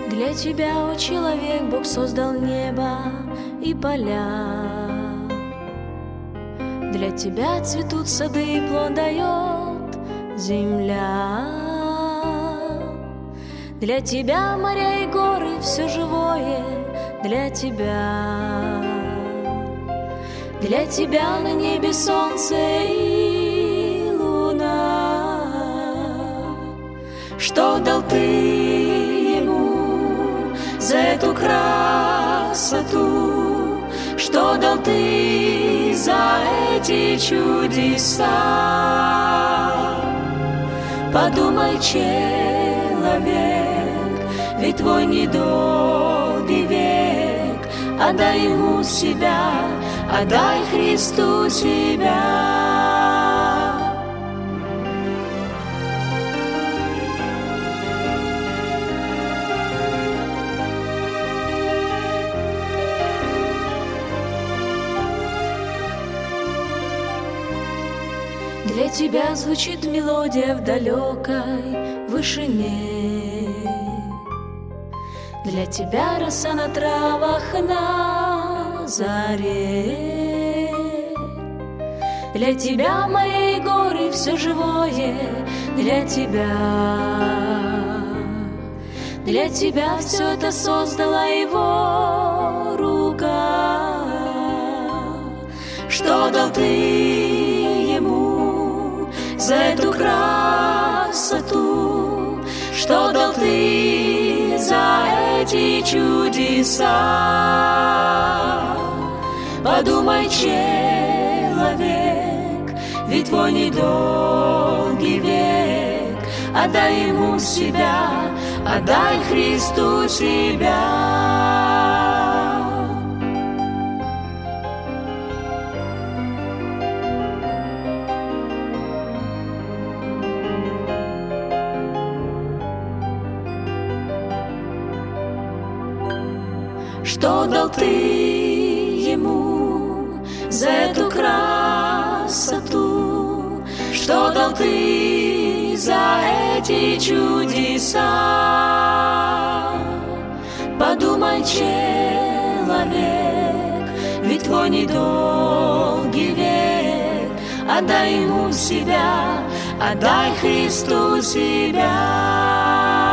Для тебя, о человек, Бог создал небо и поля. Для тебя цветут сады и плод дает земля. Для тебя моря и горы, все живое для тебя. Для тебя на небе солнце и луна. Что дал ты ему за эту красоту? Что дал ты за эти чудеса? Подумай, человек, ведь твой недолгий век. Отдай ему себя, отдай Христу себя. Для тебя звучит мелодия в далекой вышине. Для тебя роса на травах на заре. Для тебя мои горы, все живое для тебя. Для тебя все это создала его рука. Что дал ты ему за эту красоту? Что дал ты за эти чудеса? Подумай, человек, ведь твой недолгий век. Отдай ему себя, отдай Христу себя. Что дал ты ему за эту красоту? Что дал ты за эти чудеса? Подумай, человек, ведь твой недолгий век. Отдай ему себя, отдай Христу себя.